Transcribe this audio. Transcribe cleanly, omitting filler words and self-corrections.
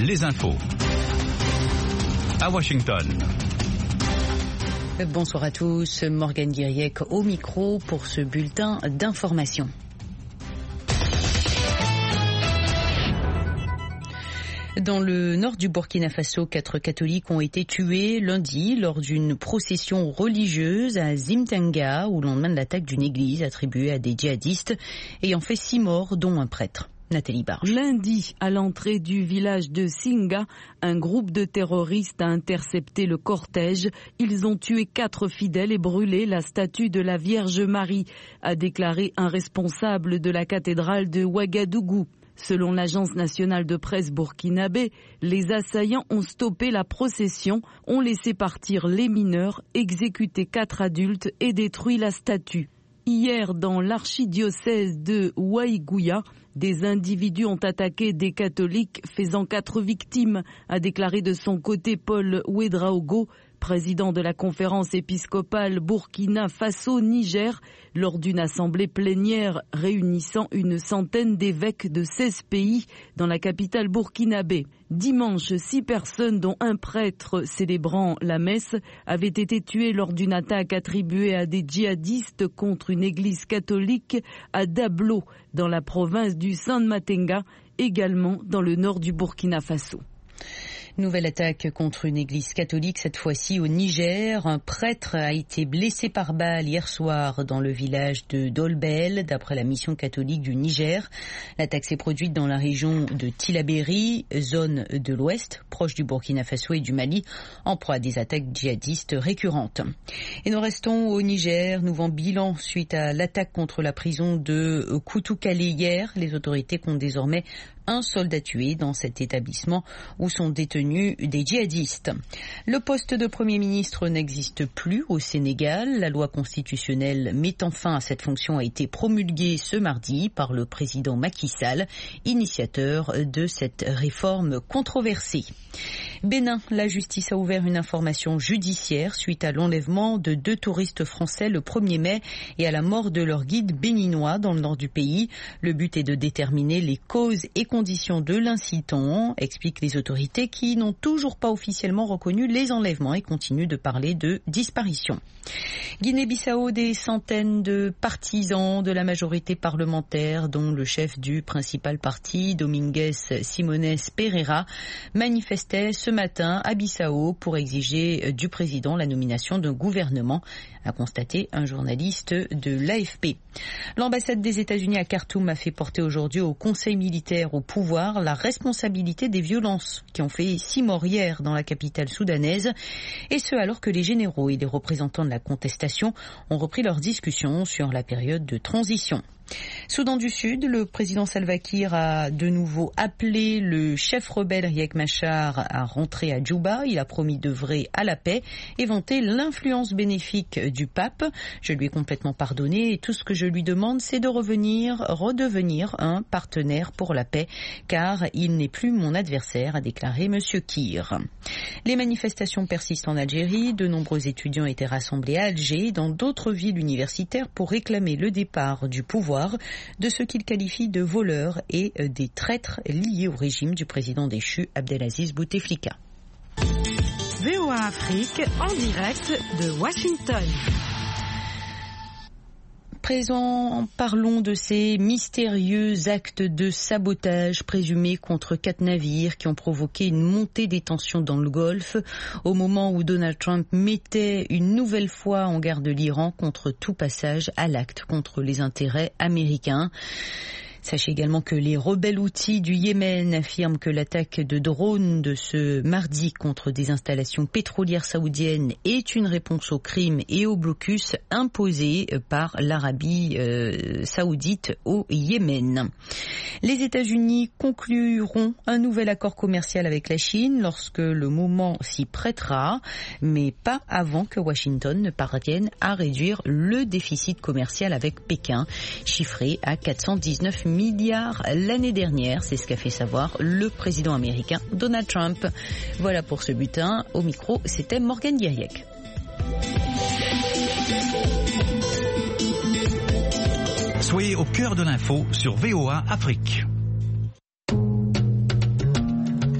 les infos. À Washington. Bonsoir à tous, Morgane Guiriec au micro pour ce bulletin d'information. Dans le nord du Burkina Faso, 4 catholiques ont été tués lundi lors d'une procession religieuse à Zimtanga au lendemain de l'attaque d'une église attribuée à des djihadistes ayant fait 6 morts, dont un prêtre. Nathalie Barge. Lundi, à l'entrée du village de Singa, un groupe de terroristes a intercepté le cortège. Ils ont tué 4 fidèles et brûlé la statue de la Vierge Marie, a déclaré un responsable de la cathédrale de Ouagadougou. Selon l'agence nationale de presse burkinabé, les assaillants ont stoppé la procession, ont laissé partir les mineurs, exécuté 4 adultes et détruit la statue. Hier, dans l'archidiocèse de Waïgouya, des individus ont attaqué des catholiques, faisant 4 victimes, a déclaré de son côté Paul Ouedraogo, président de la conférence épiscopale Burkina Faso-Niger, lors d'une assemblée plénière réunissant une centaine d'évêques de 16 pays dans la capitale burkinabé. Dimanche, 6 personnes, dont un prêtre célébrant la messe, avaient été tuées lors d'une attaque attribuée à des djihadistes contre une église catholique à Dablo, dans la province du Saint-Matenga, également dans le nord du Burkina Faso. Nouvelle attaque contre une église catholique, cette fois-ci au Niger. Un prêtre a été blessé par balle hier soir dans le village de Dolbel, d'après la mission catholique du Niger. L'attaque s'est produite dans la région de Tillabéri, zone de l'Ouest, proche du Burkina Faso et du Mali, en proie à des attaques djihadistes récurrentes. Et nous restons au Niger, nouveau bilan suite à l'attaque contre la prison de Koutoukale hier. Les autorités comptent désormais un soldat tué dans cet établissement où sont détenus des djihadistes. Le poste de Premier ministre n'existe plus au Sénégal. La loi constitutionnelle mettant fin à cette fonction a été promulguée ce mardi par le président Macky Sall, initiateur de cette réforme controversée. Bénin, la justice a ouvert une information judiciaire suite à l'enlèvement de 2 touristes français le 1er mai et à la mort de leur guide béninois dans le nord du pays. Le but est de déterminer les causes et conditions de l'incident, expliquent les autorités qui n'ont toujours pas officiellement reconnu les enlèvements et continuent de parler de disparition. Guinée-Bissau, des centaines de partisans de la majorité parlementaire, dont le chef du principal parti, Domingos Simones Pereira, manifestaient ce matin à Bissau pour exiger du président la nomination d'un gouvernement, a constaté un journaliste de l'AFP. L'ambassade des États-Unis à Khartoum a fait porter aujourd'hui au Conseil militaire au pouvoir la responsabilité des violences qui ont fait 6 morts hier dans la capitale soudanaise, et ce alors que les généraux et les représentants de la contestation ont repris leurs discussions sur la période de transition. Soudan du Sud, le président Salva Kiir a de nouveau appelé le chef rebelle Riek Machar à rentrer à Djouba. Il a promis d'œuvrer à la paix et vanté l'influence bénéfique du pape. Je lui ai complètement pardonné et tout ce que je lui demande, c'est de redevenir un partenaire pour la paix, car il n'est plus mon adversaire, a déclaré M. Kiir. Les manifestations persistent en Algérie. De nombreux étudiants étaient rassemblés à Alger et dans d'autres villes universitaires pour réclamer le départ du pouvoir de ceux qu'ils qualifient de voleurs et des traîtres liés au régime du président déchu Abdelaziz Bouteflika. VOA Afrique en direct de Washington. Présent, parlons de ces mystérieux actes de sabotage présumés contre 4 navires qui ont provoqué une montée des tensions dans le Golfe au moment où Donald Trump mettait une nouvelle fois en garde l'Iran contre tout passage à l'acte contre les intérêts américains. Sachez également que les rebelles houthis du Yémen affirment que l'attaque de drones de ce mardi contre des installations pétrolières saoudiennes est une réponse aux crimes et au blocus imposés par l'Arabie saoudite au Yémen. Les États-Unis concluront un nouvel accord commercial avec la Chine lorsque le moment s'y prêtera, mais pas avant que Washington ne parvienne à réduire le déficit commercial avec Pékin, chiffré à 419 milliards l'année dernière. C'est ce qu'a fait savoir le président américain Donald Trump. Voilà pour ce bulletin. Au micro, c'était Morgane Guiriec. Soyez au cœur de l'info sur VOA Afrique.